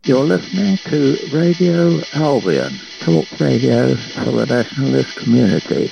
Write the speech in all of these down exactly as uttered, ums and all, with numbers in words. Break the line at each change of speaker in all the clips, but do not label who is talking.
You're listening to Radio Albion, talk radio for the nationalist community.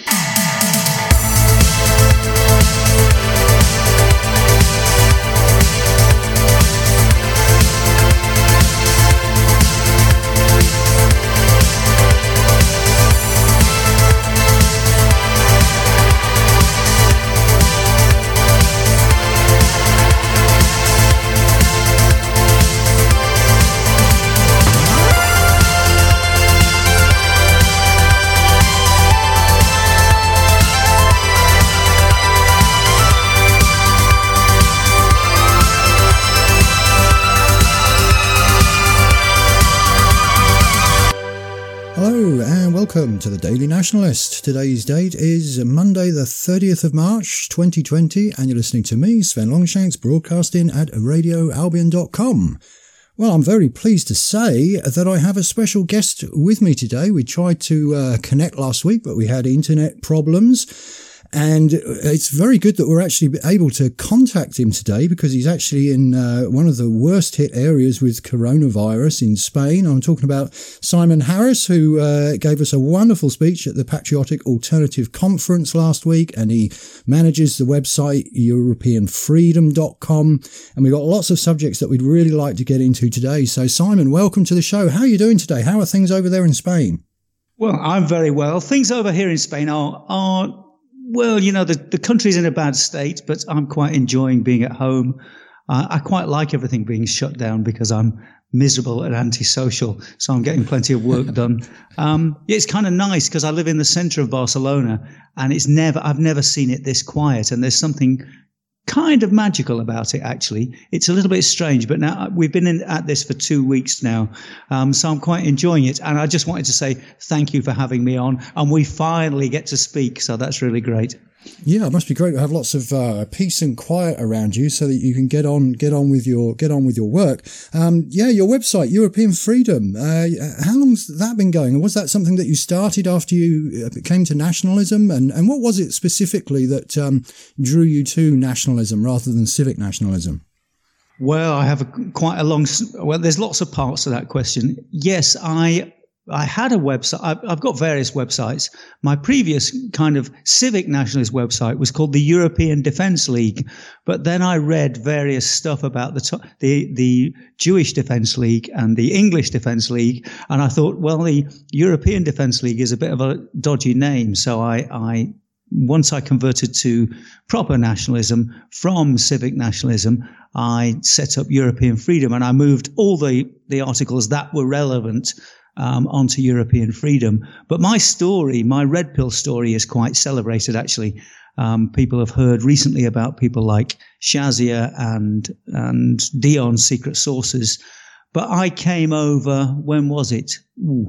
Welcome to the Daily Nationalist. Today's date is Monday the thirtieth of March twenty twenty and you're listening to me, Sven Longshanks, broadcasting at radio albion dot com. Well, I'm very pleased to say that I have a special guest with me today. We tried to uh, connect last week, but we had internet problems. And it's very good that we're actually able to contact him today because he's actually in uh, one of the worst hit areas with coronavirus in Spain. I'm talking about Simon Harris, who uh, gave us a wonderful speech at the Patriotic Alternative Conference last week, and he manages the website european freedom dot com. And we've got lots of subjects that we'd really like to get into today. So, Simon, welcome to the show. How are you doing today? How are things over there in Spain?
Well, I'm very well. Things over here in Spain are... are Well, you know, the, the country's in a bad state, but I'm quite enjoying being at home. Uh, I quite like everything being shut down because I'm miserable and antisocial, so I'm getting plenty of work done. Um, yeah, it's kind of nice because I live in the centre of Barcelona, and it's never I've never seen it this quiet, and there's something kind of magical about it, actually. It's a little bit strange, but now we've been in, at this for two weeks now, um, so I'm quite enjoying it. And I just wanted to say thank you for having me on, and we finally get to speak, so that's really great.
Yeah, it must be great to have lots of uh, peace and quiet around you, so that you can get on, get on with your, get on with your work. Um, yeah, your website, European Freedom. Uh, how long's that been going? And was that something that you started after you came to nationalism? And and what was it specifically that um, drew you to nationalism rather than civic nationalism?
Well, I have a, quite a long. Well, there's lots of parts to that question. Yes, I. I had a website. I've, I've got various websites. My previous kind of civic nationalist website was called the European Defence League. But then I read various stuff about the the the Jewish Defence League and the English Defence League, and I thought, well, the European Defence League is a bit of a dodgy name. So I, I once I converted to proper nationalism from civic nationalism, I set up European Freedom, and I moved all the the articles that were relevant Um, onto European Freedom. But my story, my red pill story, is quite celebrated, actually. Um, people have heard recently about people like Shazia and, and Dion's secret sources. But I came over, when was it? Ooh,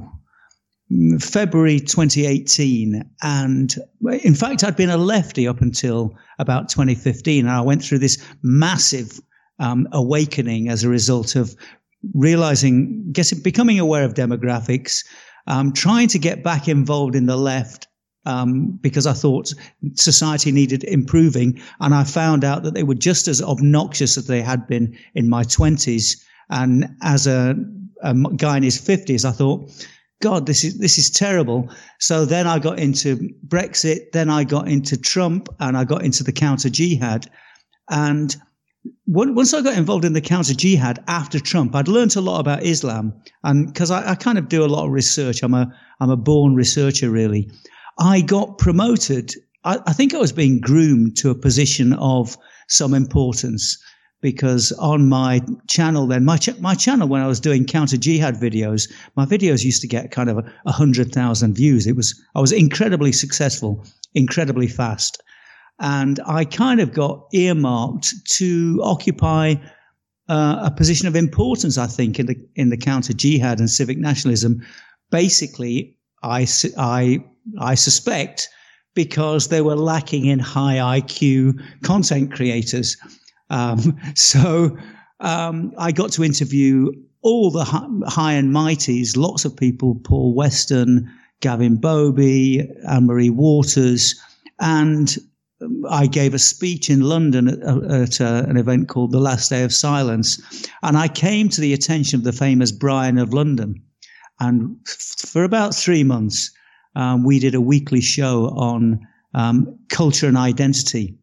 February twenty eighteen. And in fact, I'd been a lefty up until about twenty fifteen. And I went through this massive um, awakening as a result of realizing, getting, becoming aware of demographics, um, trying to get back involved in the left, um, because I thought society needed improving. And I found out that they were just as obnoxious as they had been in my twenties. And as a, a guy in his fifties, I thought, God, this is, this is terrible. So then I got into Brexit, then I got into Trump, and I got into the counter jihad. And once I got involved in the counter jihad after Trump, I'd learned a lot about Islam, and because I, I kind of do a lot of research, I'm a I'm a born researcher, really. I got promoted. I, I think I was being groomed to a position of some importance, because on my channel then, my ch- my channel when I was doing counter jihad videos, my videos used to get kind of a, a hundred thousand views. It was I was incredibly successful, incredibly fast. And I kind of got earmarked to occupy uh, a position of importance, I think, in the in the counter jihad and civic nationalism. Basically, I, I, I suspect because they were lacking in high I Q content creators. Um, so um, I got to interview all the high and mighties, lots of people, Paul Weston, Gavin Bobby, Anne-Marie Waters, and I gave a speech in London at, at uh, an event called The Last Day of Silence. And I came to the attention of the famous Brian of London. And f- for about three months, um, we did a weekly show on um, culture and identity.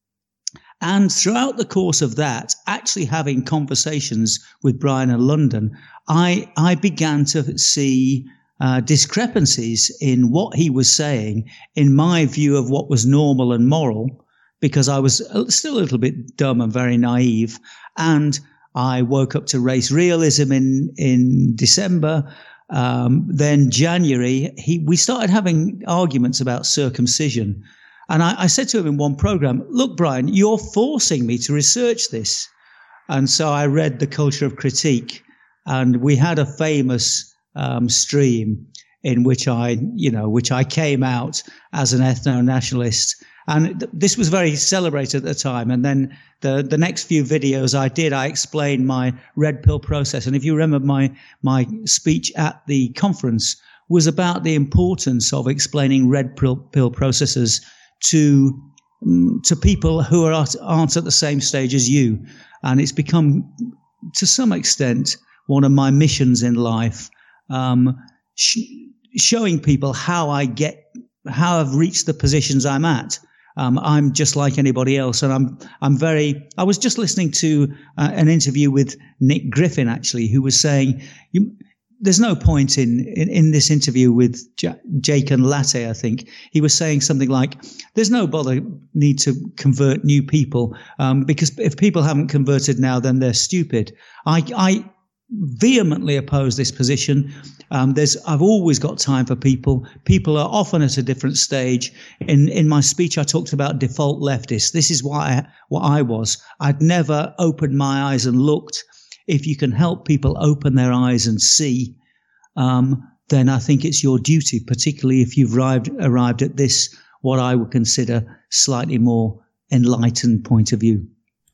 And throughout the course of that, actually having conversations with Brian in London, I, I began to see uh, discrepancies in what he was saying, in my view of what was normal and moral, because I was still a little bit dumb and very naive. And I woke up to race realism in, in December. Um, then January, he, we started having arguments about circumcision. And I, I said to him in one program, look, Brian, you're forcing me to research this. And so I read The Culture of Critique, and we had a famous um, stream in which I, you know, which I came out as an ethno-nationalist. And th- this was very celebrated at the time. And then the, the next few videos I did, I explained my red pill process. And if you remember, my, my speech at the conference was about the importance of explaining red pill, pill processes to um, to people who are, aren't at the same stage as you. And it's become, to some extent, one of my missions in life, um, sh- showing people how I get, how I've reached the positions I'm at. Um, I'm just like anybody else. And I'm, I'm very, I was just listening to uh, an interview with Nick Griffin, actually, who was saying, you, there's no point in, in, in this interview with J- Jake and Latte, I think. He was saying something like, there's no bother need to convert new people, um, because if people haven't converted now, then they're stupid. I, I vehemently oppose this position. Um, there's, I've always got time for people. People are often at a different stage. In, in my speech, I talked about default leftists. This is why I, what I was. I'd never opened my eyes and looked. If you can help people open their eyes and see, um, then I think it's your duty, particularly if you've arrived, arrived at this, what I would consider slightly more enlightened point of view.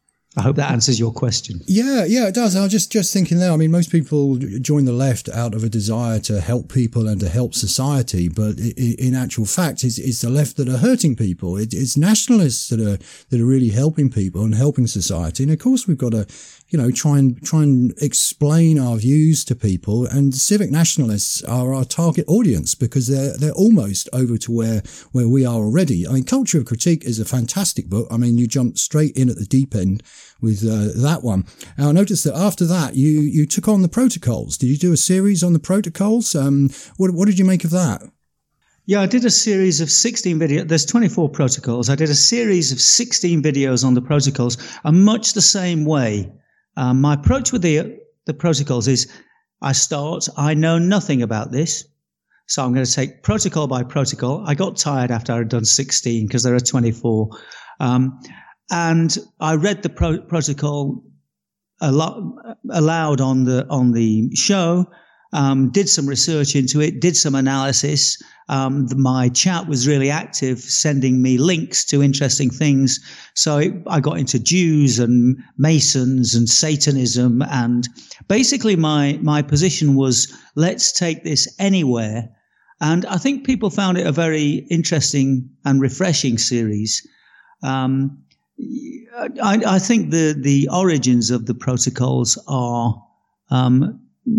I hope that answers your question.
Yeah, yeah, it does. I was just, just thinking there, I mean, most people join the left out of a desire to help people and to help society, but in actual fact, it's, it's the left that are hurting people. It, it's nationalists that are, that are really helping people and helping society. And of course, we've got to, you know, try and, try and explain our views to people. And civic nationalists are our target audience because they're, they're almost over to where, where we are already. I mean, Culture of Critique is a fantastic book. I mean, you jump straight in at the deep end with uh, that one. And I noticed that after that, you, you took on the protocols. Did you do a series on the protocols? Um, what, what did you make of that?
Yeah, I did a series of sixteen videos. There's twenty-four protocols. I did a series of sixteen videos on the protocols, and much the same way. Um, my approach with the, the protocols is I start, I know nothing about this. So I'm going to take protocol by protocol. I got tired after I'd done sixteen because there are twenty-four. Um, And I read the pro- protocol a lot aloud on the on the show. Um, did some research into it. Did some analysis. Um, the, my chat was really active, sending me links to interesting things. So it, I got into Jews and Masons and Satanism, and basically my my position was let's take this anywhere. And I think people found it a very interesting and refreshing series. Um, I, I think the, the origins of the protocols are um,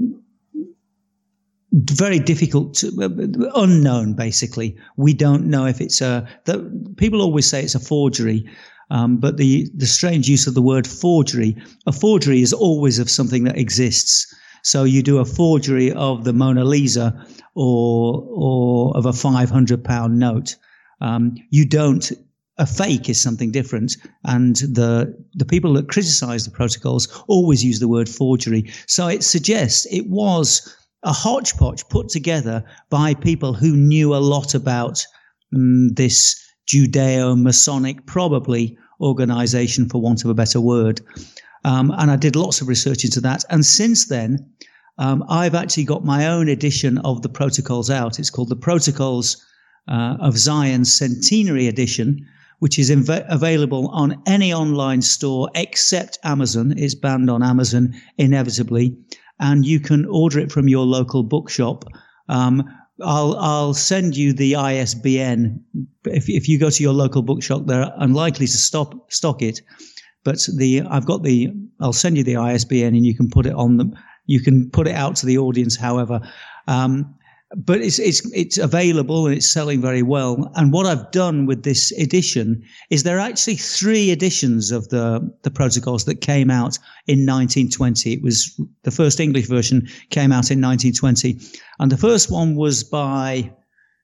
very difficult, to, uh, unknown, basically. We don't know if it's a – people always say it's a forgery, um, but the, the strange use of the word forgery, a forgery is always of something that exists. So you do a forgery of the Mona Lisa or or of a five hundred pound note. Um, you don't – a fake is something different, and the the people that criticize the protocols always use the word forgery. So it suggests it was a hodgepodge put together by people who knew a lot about um, this Judeo-Masonic, probably, organization, for want of a better word. Um, and I did lots of research into that. And since then, um, I've actually got my own edition of the protocols out. It's called the Protocols uh, of Zion Centenary Edition, which is inv- available on any online store except Amazon. It's banned on Amazon inevitably. And you can order it from your local bookshop. Um, I'll I'll send you the I S B N. If if you go to your local bookshop, they're unlikely to stop stock it. But the I've got the I'll send you the I S B N, and you can put it on them. You can put it out to the audience, however. Um, but it's it's it's available and it's selling very well. And what I've done with this edition is there are actually three editions of the the protocols that came out in nineteen twenty. It was the first English version came out in nineteen twenty, and the first one was by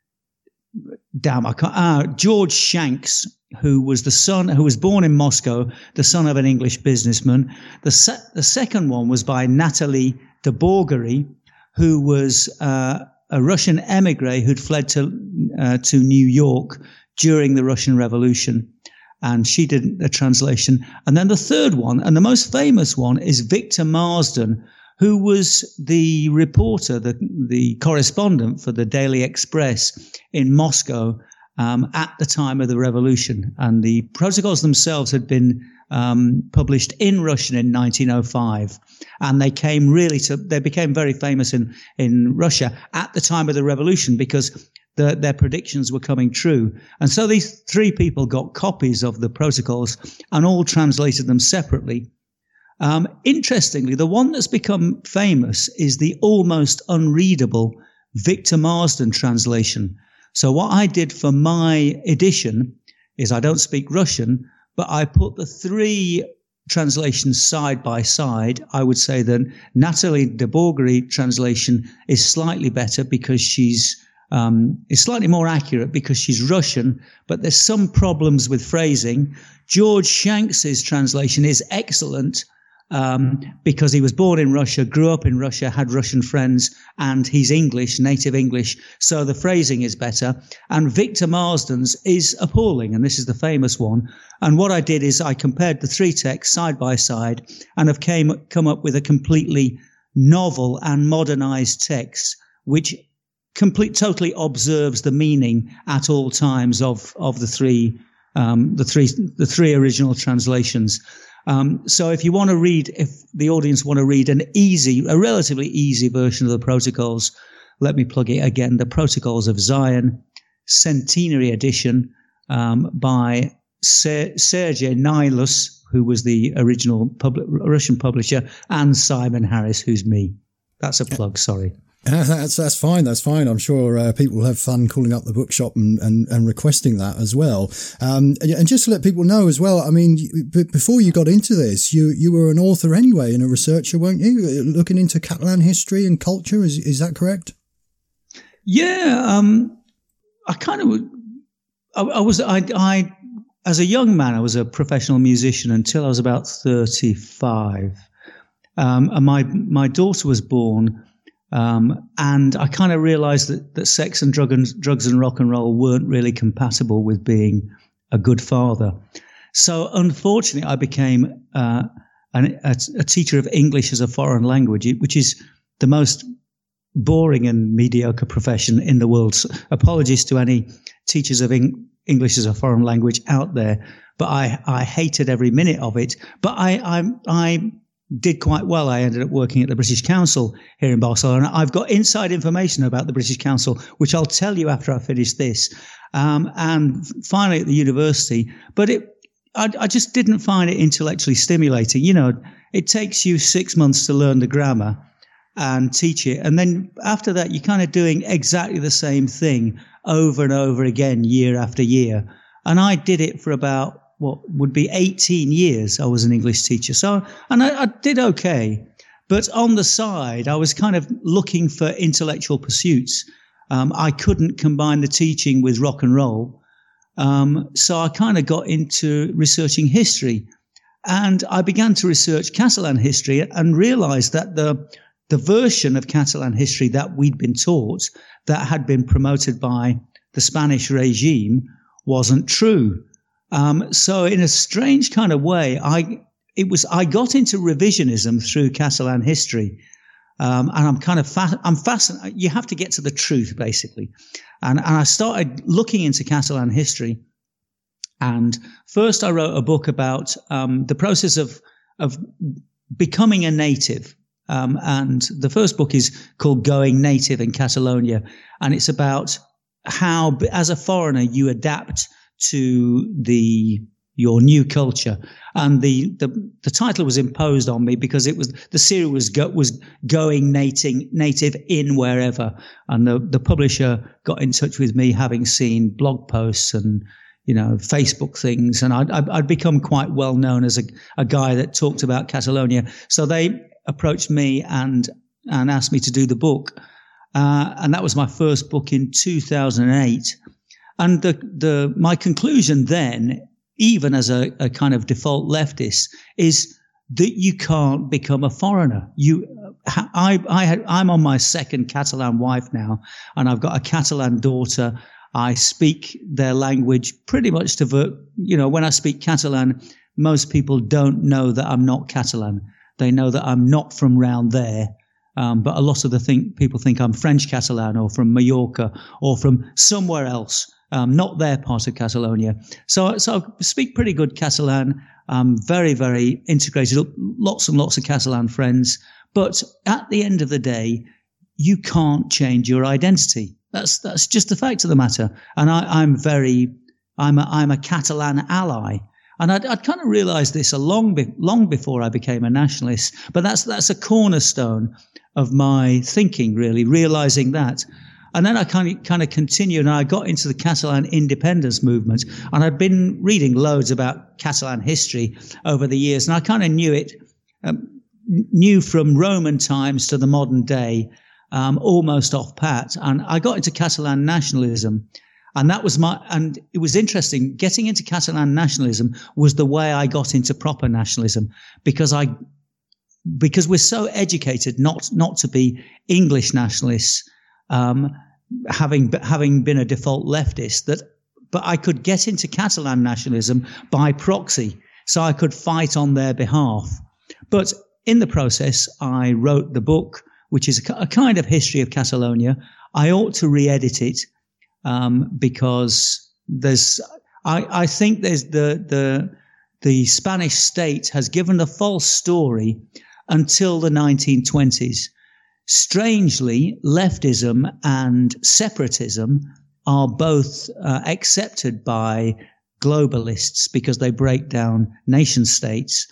damn I can't uh, George Shanks, who was the son who was born in Moscow, the son of an English businessman. The se- the second one was by Natalie de Borgery, who was uh, a Russian emigre who'd fled to uh, to New York during the Russian Revolution, and she did a translation. And then the third one, and the most famous one, is Victor Marsden, who was the reporter, the the correspondent for the Daily Express in Moscow um, at the time of the revolution. And the protocols themselves had been um, published in Russian in nineteen oh five, and they came really to they became very famous in in Russia at the time of the revolution because the, their predictions were coming true. And so these three people got copies of the protocols and all translated them separately. Um, interestingly, the one that's become famous is the almost unreadable Victor Marsden translation. So what I did for my edition is I don't speak Russian, but I put the three translations side by side. I would say that Natalie de Borgery translation is slightly better because she's um, is slightly more accurate because she's Russian, but there's some problems with phrasing. George Shanks's translation is excellent. Um, because he was born in Russia, grew up in Russia, had Russian friends, and he's English, native English, so the phrasing is better. And Victor Marsden's is appalling, and this is the famous one. And what I did is I compared the three texts side by side and have came come up with a completely novel and modernized text, which complete totally observes the meaning at all times of of the three um, the three the three original translations. Um, so if you want to read, if the audience want to read an easy, a relatively easy version of the protocols, let me plug it again. The Protocols of Zion, Centenary Edition, um, by Ser- Sergei Nilus, who was the original pub- Russian publisher, and Simon Harris, who's me. That's a plug, sorry.
Uh, that's that's fine. That's fine. I'm sure uh, people will have fun calling up the bookshop and, and, and requesting that as well. Um, and, and just to let people know as well, I mean, b- before you got into this, you you were an author anyway and a researcher, weren't you? Looking into Catalan history and culture. Is is that correct?
Yeah. Um, I kind of, I, I was, I, I, as a young man, I was a professional musician until I was about thirty-five. Um, and my my daughter was born. Um, and I kind of realized that, that sex and drug and drugs and rock and roll weren't really compatible with being a good father. So unfortunately, I became uh, an, a, a teacher of English as a foreign language, which is the most boring and mediocre profession in the world. So apologies to any teachers of Eng- English as a foreign language out there, but I, I hated every minute of it. But I, I, I did quite well. I ended up working at the British Council here in Barcelona. I've got inside information about the British Council, which I'll tell you after I finish this. Um, and finally at the university, but it, I, I just didn't find it intellectually stimulating. You know, it takes you six months to learn the grammar and teach it. And then after that, you're kind of doing exactly the same thing over and over again, year after year. And I did it for about what would be eighteen years. I was an English teacher. So, and I, I did okay. But on the side, I was kind of looking for intellectual pursuits. Um, I couldn't combine the teaching with rock and roll. Um, so I kind of got into researching history. And I began to research Catalan history and realized that the the version of Catalan history that we'd been taught, that had been promoted by the Spanish regime, wasn't true. Um, so in a strange kind of way, I it was I got into revisionism through Catalan history, um, and I'm kind of fa- I'm fascinated. You have to get to the truth, basically, and and I started looking into Catalan history. And first, I wrote a book about um, the process of of becoming a native. Um, and the first book is called Going Native in Catalonia. And it's about how, as a foreigner, you adapt to the your new culture. And the, the, the title was imposed on me because it was, the series was go, was going native, native in wherever. And the, the publisher got in touch with me, having seen blog posts and, you know, Facebook things. And I'd, I'd become quite well known as a, a guy that talked about Catalonia. So they approached me and, and asked me to do the book. Uh, and that was my first book in two thousand eight. And the, the, my conclusion then, even as a, a kind of default leftist, is that you can't become a foreigner. You, I, I had, I'm on my second Catalan wife now, and I've got a Catalan daughter. I speak their language pretty much to, ver- you know, when I speak Catalan, most people don't know that I'm not Catalan. They know that I'm not from round there. Um, but a lot of the think, people think I'm French Catalan or from Mallorca or from somewhere else. Um, not their part of Catalonia. So, so I speak pretty good Catalan. I'm very, very integrated. Lots and lots of Catalan friends. But at the end of the day, you can't change your identity. That's that's just the fact of the matter. And I, I'm very, I'm a, I'm a Catalan ally. And I'd, I'd kind of realised this a long, be, long before I became a nationalist. But that's that's a cornerstone of my thinking, really, realising that. And then I kind of, kind of continued, and I got into the Catalan independence movement. And I'd been reading loads about Catalan history over the years, and I kind of knew it, um, knew from Roman times to the modern day, um, almost off pat. And I got into Catalan nationalism, and that was my. And it was interesting. Getting into Catalan nationalism was the way I got into proper nationalism, because I, because we're so educated not not to be English nationalists. Um, having having been a default leftist, that, but I could get into Catalan nationalism by proxy, so I could fight on their behalf. But in the process, I wrote the book, which is a, a kind of history of Catalonia. I ought to re-edit it um, because there's, I, I think there's the the the Spanish state has given a false story until the nineteen twenties. Strangely, leftism and separatism are both uh, accepted by globalists because they break down nation states.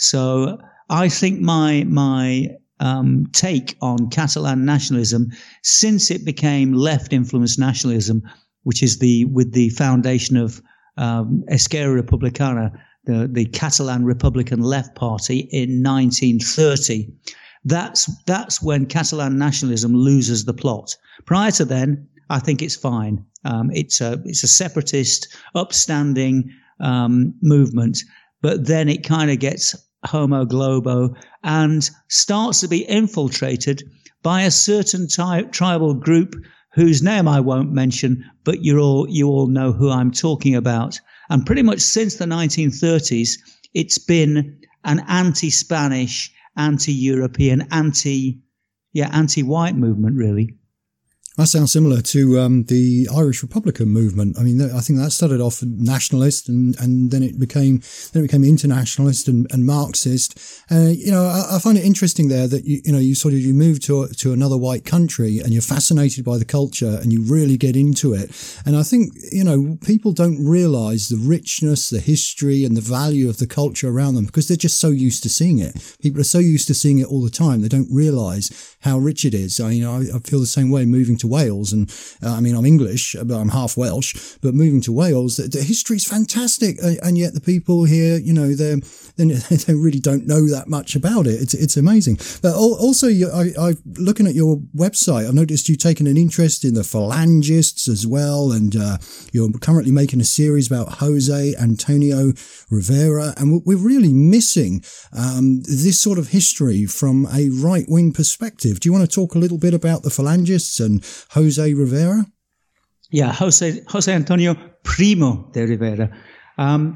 So I think my my um, take on Catalan nationalism, since it became left-influenced nationalism, which is the with the foundation of um, Esquerra Republicana, the, the Catalan Republican Left Party in nineteen thirty. That's that's when Catalan nationalism loses the plot. Prior to then, I think it's fine. Um, it's a it's a separatist, upstanding um, movement, but then it kind of gets homo globo and starts to be infiltrated by a certain ty- tribal group whose name I won't mention, but you all you all know who I'm talking about. And pretty much since the nineteen thirties, it's been an anti-Spanish, anti-European, anti, yeah, anti-white movement, really.
That sounds similar to um, the Irish Republican movement. I mean, I think that started off nationalist, and, and then it became then it became internationalist and, and Marxist. Uh, you know, I, I find it interesting there that you you know you sort of you move to to another white country and you're fascinated by the culture and you really get into it. And I think you know people don't realise the richness, the history, and the value of the culture around them because they're just so used to seeing it. People are so used to seeing it all the time. They don't realise how rich it is. I you know I, I feel the same way moving to Wales, and uh, I mean I'm English, but I'm half Welsh. But moving to Wales, the, the history is fantastic, and, and yet the people here, you know, they they really don't know that much about it. It's it's amazing. But also, you, I, I looking at your website, I've noticed you've taken an interest in the Phalangists as well, and uh, you're currently making a series about Jose Antonio Rivera, and we're really missing um, this sort of history from a right wing perspective. Do you want to talk a little bit about the Phalangists and Jose Rivera?
Yeah, Jose Jose Antonio Primo de Rivera. Um,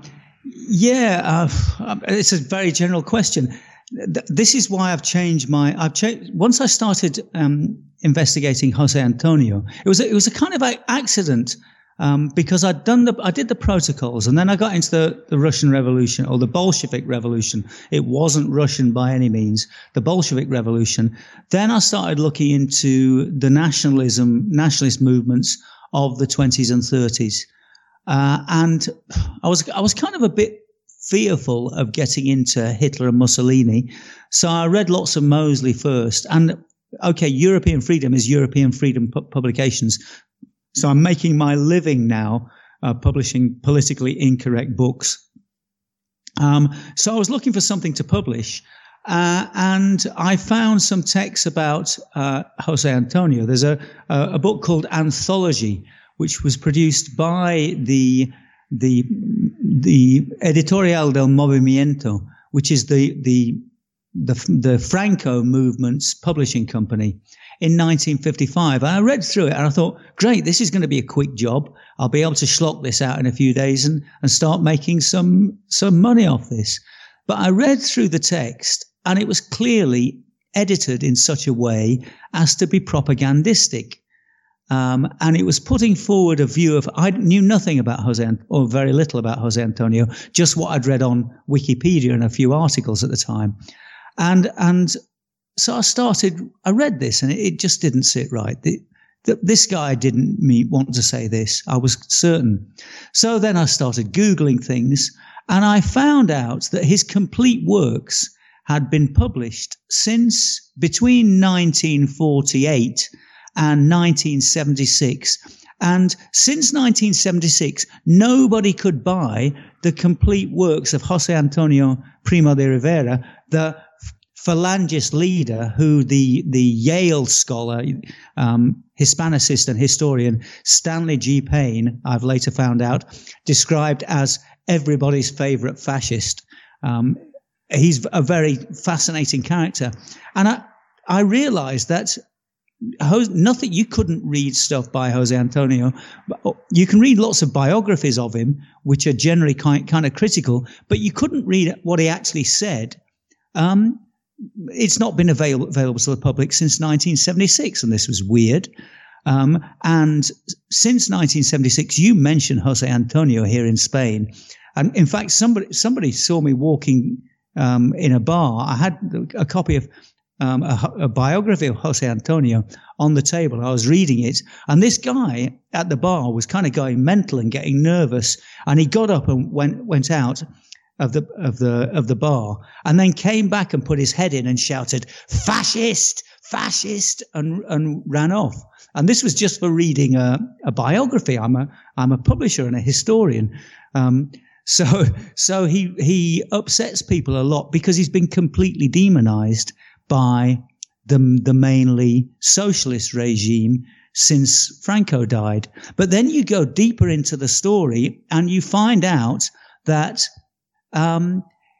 yeah, uh, it's a very general question. This is why I've changed my. I've changed once I started um, investigating Jose Antonio. It was a, it was a kind of accident. Um, because I'd done the, I did the protocols, and then I got into the, the Russian Revolution, or the Bolshevik Revolution. It wasn't Russian by any means, the Bolshevik Revolution. Then I started looking into the nationalism, nationalist movements of the twenties and thirties. Uh, and I was, I was kind of a bit fearful of getting into Hitler and Mussolini. So I read lots of Mosley first. And okay, European Freedom is European Freedom pu- Publications. So I'm making my living now uh, publishing politically incorrect books. Um, so I was looking for something to publish, uh, and I found some texts about uh, Jose Antonio. There's a, a, a book called Anthology, which was produced by the the the Editorial del Movimiento, which is the the the, the Franco movement's publishing company, in nineteen fifty-five. And I read through it and I thought, great, this is going to be a quick job. I'll be able to schlock this out in a few days and, and start making some, some money off this. But I read through the text and it was clearly edited in such a way as to be propagandistic. Um, and it was putting forward a view of, I knew nothing about Jose, or very little about Jose Antonio, just what I'd read on Wikipedia and a few articles at the time. And, and, So I started, I read this and it just didn't sit right. The, the, this guy didn't mean, want to say this. I was certain. So then I started Googling things and I found out that his complete works had been published since between nineteen forty-eight and nineteen seventy-six. And since nineteen seventy-six, nobody could buy the complete works of Jose Antonio Primo de Rivera, the Phalangist leader who the, the Yale scholar, um, Hispanicist and historian Stanley G. Payne, I've later found out, described as everybody's favorite fascist. Um, he's a very fascinating character. And I, I realized that nothing, you couldn't read stuff by Jose Antonio. You can read lots of biographies of him, which are generally kind, kind of critical, but you couldn't read what he actually said. Um, It's not been available, available to the public since nineteen seventy-six, and this was weird. Um, and since nineteen seventy-six, you mentioned Jose Antonio here in Spain. And in fact, somebody somebody saw me walking um, in a bar. I had a copy of um, a, a biography of Jose Antonio on the table. I was reading it, and this guy at the bar was kind of going mental and getting nervous. And he got up and went went out of the of the of the bar, and then came back and put his head in and shouted, "Fascist, fascist," and and ran off. And this was just for reading a, a biography. I'm a I'm a publisher and a historian, um, so so he he upsets people a lot because he's been completely demonized by the the mainly socialist regime since Franco died. But then you go deeper into the story and you find out that Um,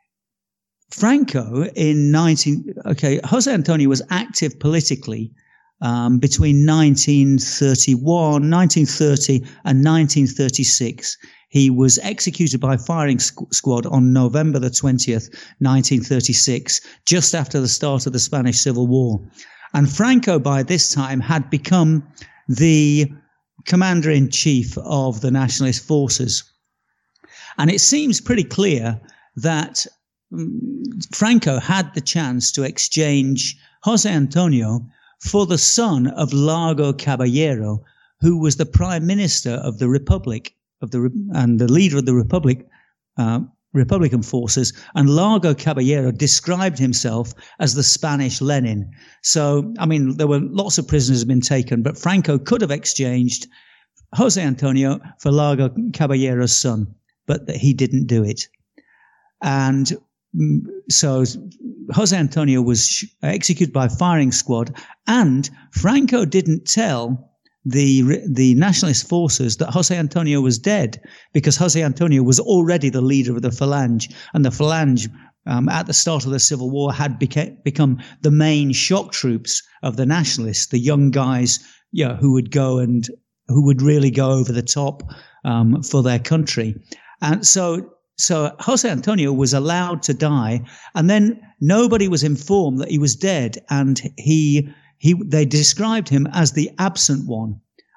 Franco in nineteen, okay, Jose Antonio was active politically um, between nineteen thirty-one, nineteen thirty and nineteen thirty-six. He was executed by firing squad on November the twentieth, nineteen thirty-six, just after the start of the Spanish Civil War. And Franco by this time had become the commander-in-chief of the nationalist forces. And it seems pretty clear that Franco had the chance to exchange Jose Antonio for the son of Largo Caballero, who was the prime minister of the Republic of the and the leader of the Republic, uh, Republican forces. And Largo Caballero described himself as the Spanish Lenin. So, I mean, there were lots of prisoners been taken, but Franco could have exchanged Jose Antonio for Largo Caballero's son, but that he didn't do it. And so Jose Antonio was executed by firing squad, and Franco didn't tell the the nationalist forces that Jose Antonio was dead, because Jose Antonio was already the leader of the Falange, and the Falange um, at the start of the Civil War had beca- become the main shock troops of the nationalists, the young guys, you know, who would go and who would really go over the top um, for their country. And so, so Jose Antonio was allowed to die, and then nobody was informed that he was dead. And he, he, they described him as the absent one.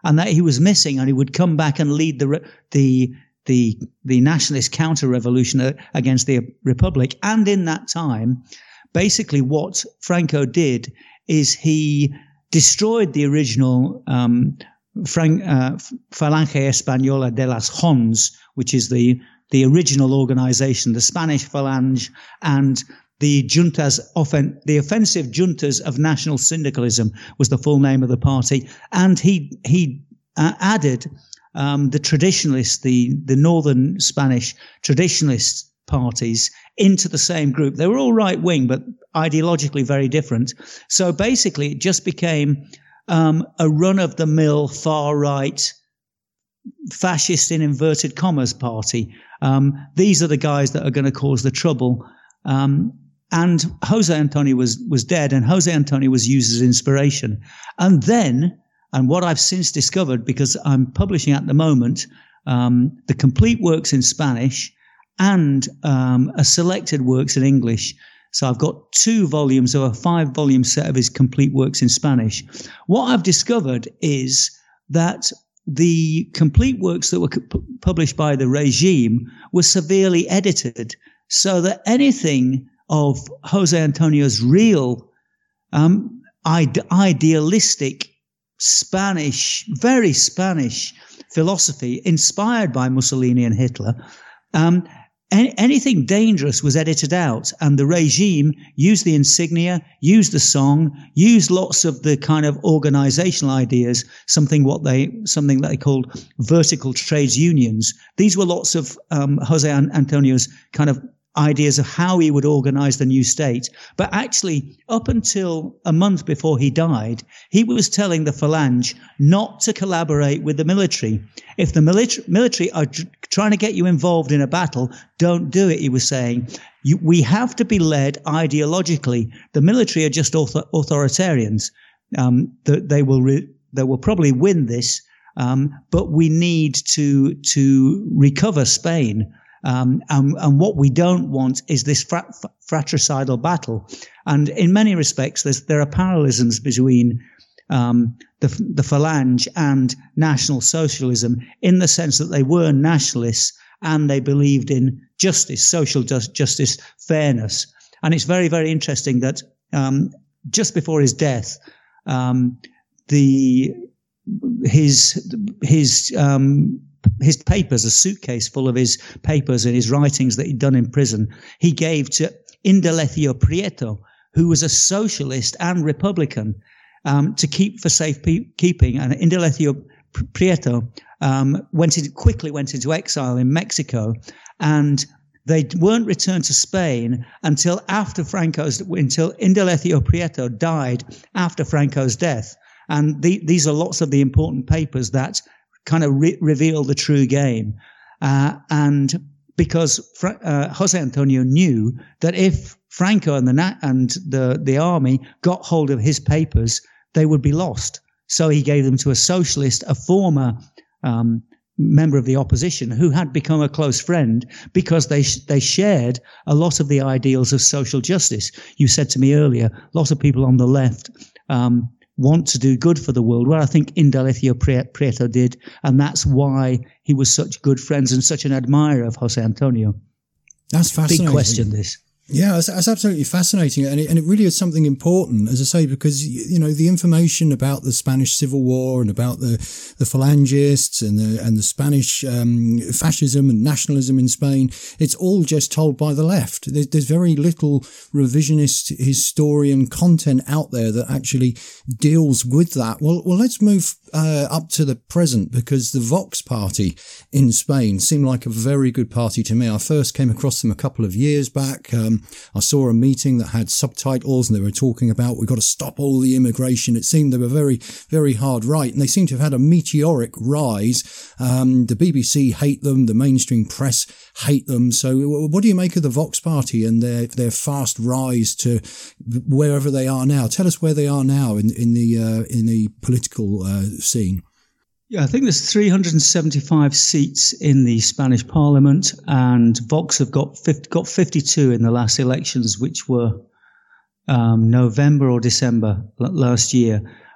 and that he was missing, and he would come back and lead the the the the nationalist counter-revolution against the Republic. And in that time, basically what Franco did is he destroyed the original um, Fran- uh, Falange Española de las Joncs, which is the the original organization, the Spanish Falange, and the juntas, offen- the offensive juntas of national syndicalism was the full name of the party. And he he uh, added um, the traditionalists, the, the northern Spanish traditionalist parties into the same group. They were all right-wing, but ideologically very different. So basically it just became um, a run-of-the-mill far-right fascist in inverted commas party. Um, these are the guys that are going to cause the trouble. Um, and Jose Antonio was, was dead, and Jose Antonio was used as inspiration. And then, and what I've since discovered, because I'm publishing at the moment, um, the complete works in Spanish and um, a selected works in English. So I've got two volumes of a five-volume set of his complete works in Spanish. What I've discovered is that the complete works that were p- published by the regime were severely edited, so that anything of Jose Antonio's real um, ide- idealistic Spanish, very Spanish philosophy, inspired by Mussolini and Hitler, um, any, anything dangerous was edited out, and the regime used the insignia, used the song, used lots of the kind of organizational ideas, something what they something that they called vertical trades unions. These were lots of um, Jose Antonio's kind of ideas of how he would organize the new state. But actually, up until a month before he died, he was telling the Falange not to collaborate with the military. If the military, military are trying to get you involved in a battle, don't do it, he was saying. You, we have to be led ideologically. The military are just author, authoritarians. Um, the, they will re, they will probably win this, um, but we need to to recover Spain. Um, and, and what we don't want is this frat, fratricidal battle. And in many respects, there's, there are parallelisms between um, the, the Falange and National Socialism, in the sense that they were nationalists and they believed in justice, social just, justice, fairness. And it's very, very interesting that um, just before his death, um, the his his um, his papers, a suitcase full of his papers and his writings that he'd done in prison, he gave to Indalecio Prieto, who was a socialist and Republican, um, to keep for safekeeping. And Indalecio Prieto um, went in, quickly went into exile in Mexico, and they weren't returned to Spain until after Franco's, until Indalecio Prieto died after Franco's death. And the, these are lots of the important papers that kind of re- reveal the true game. Uh, and because Fra- uh, Jose Antonio knew that if Franco and the na- and the, the army got hold of his papers, they would be lost. So he gave them to a socialist, a former um, member of the opposition, who had become a close friend because they sh- they shared a lot of the ideals of social justice. You said to me earlier, lots of people on the left um, want to do good for the world. Well, I think Indalecio Prieto did, and that's why he was such good friends and such an admirer of Jose Antonio.
That's fascinating.
Big question, this.
Yeah, that's, that's absolutely fascinating. And it, and it really is something important, as I say, because, you know, the information about the Spanish Civil War and about the, the Phalangists and the, and the Spanish um, fascism and nationalism in Spain, it's all just told by the left. There's, there's very little revisionist historian content out there that actually deals with that. Well, well, let's move uh, up to the present, because the Vox Party in Spain seemed like a very good party to me. I first came across them a couple of years back. Um, I saw a meeting that had subtitles, and they were talking about, we've got to stop all the immigration. It seemed they were very, very hard right, and they seem to have had a meteoric rise. Um, the B B C hate them, the mainstream press hate them. So what do you make of the Vox Party and their, their fast rise to wherever they are now? Tell us where they are now in, in the, uh, in the political uh, scene.
Yeah, I think there's three hundred seventy-five seats in the Spanish Parliament, and Vox have got fifty, got fifty-two in the last elections, which were um, November or December last year.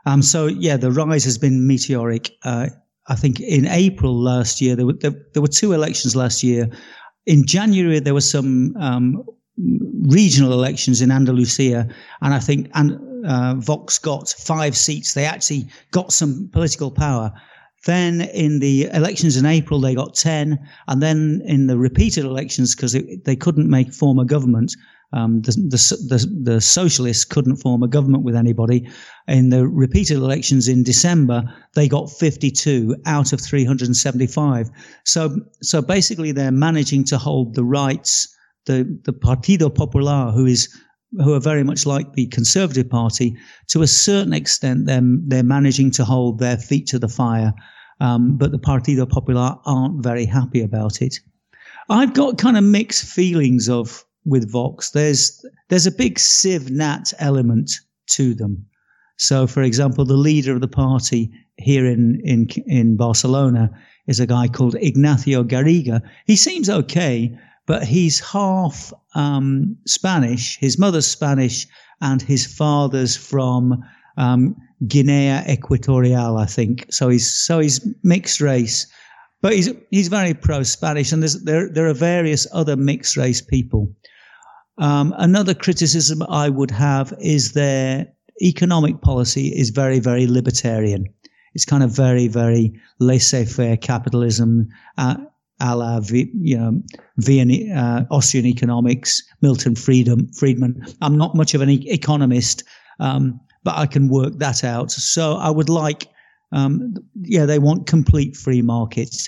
Um, so, yeah, the rise has been meteoric. Uh, I think in April last year, there were, there, there were two elections last year. In January, there were some um, regional elections in Andalusia, and I think and, uh, Vox got five seats. They actually got some political power. Then in the elections in April, they got ten. And then in the repeated elections, because they couldn't make form a government, um, the, the, the, the socialists couldn't form a government with anybody. In the repeated elections in December, they got fifty-two out of three hundred seventy-five. So, so basically they're managing to hold the rights, the, the Partido Popular, who is who are very much like the Conservative Party, to a certain extent, they're, they're managing to hold their feet to the fire. Um, but the Partido Popular aren't very happy about it. I've got kind of mixed feelings of with Vox. There's there's a big Civ Nat element to them. So, for example, the leader of the party here in in in Barcelona is a guy called Ignacio Garriga. He seems okay, but he's half um, Spanish. His mother's Spanish, and his father's from um, Guinea Equatorial, I think. So he's so he's mixed race, but he's he's very pro-Spanish. And there's, there there are various other mixed race people. Um, another criticism I would have is their economic policy is very very libertarian. It's kind of very very laissez-faire capitalism. Uh, a la, you know, Viennese, uh, Austrian economics, Milton Friedman. Friedman. I'm not much of an e- economist, um, but I can work that out. So I would like, um, yeah, they want complete free markets.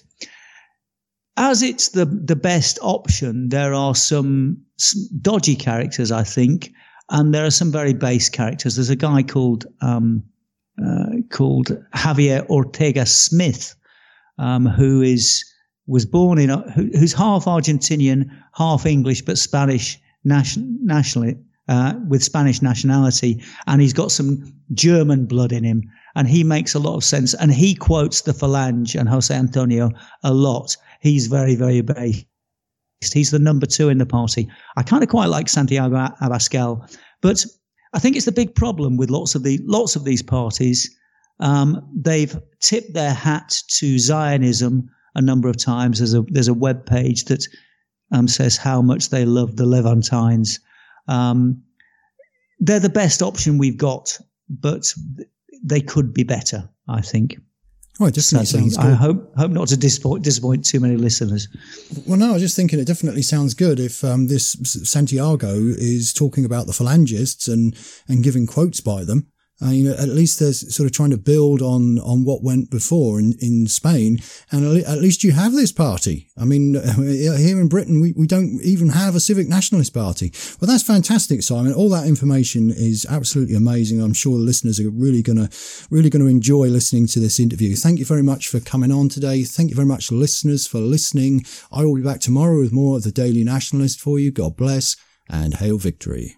As it's the, the best option, there are some, some dodgy characters, I think, and there are some very base characters. There's a guy called um, uh, called Javier Ortega Smith, um, who is was born in, who, who's half Argentinian, half English, but Spanish nation, nationally, uh, with Spanish nationality. And he's got some German blood in him. And he makes a lot of sense. And he quotes the Falange and Jose Antonio a lot. He's very, very based. He's the number two in the party. I kind of quite like Santiago Abascal, but I think it's the big problem with lots of the, lots of these parties. Um, they've tipped their hat to Zionism a number of times. There's a there's a web page that um, says how much they love the Levantines. Um, they're the best option we've got, but they could be better, I think.
Oh, it definitely
so
sounds good.
I hope hope not to disappoint, disappoint too many listeners.
Well, no, I was just thinking it definitely sounds good if um, this Santiago is talking about the Phalangists and, and giving quotes by them. Uh, you know, at least they're sort of trying to build on, on what went before in, in Spain. And at least you have this party. I mean, here in Britain, we, we don't even have a civic nationalist party. Well, that's fantastic, Simon. All that information is absolutely amazing. I'm sure the listeners are really going to, really going to enjoy listening to this interview. Thank you very much for coming on today. Thank you very much, listeners, for listening. I will be back tomorrow with more of the Daily Nationalist for you. God bless and hail victory.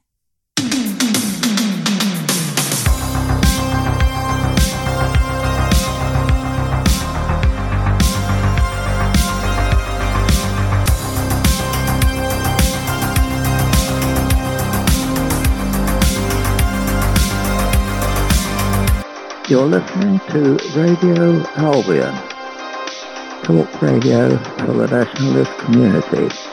You're listening to Radio Albion, talk radio for the nationalist community.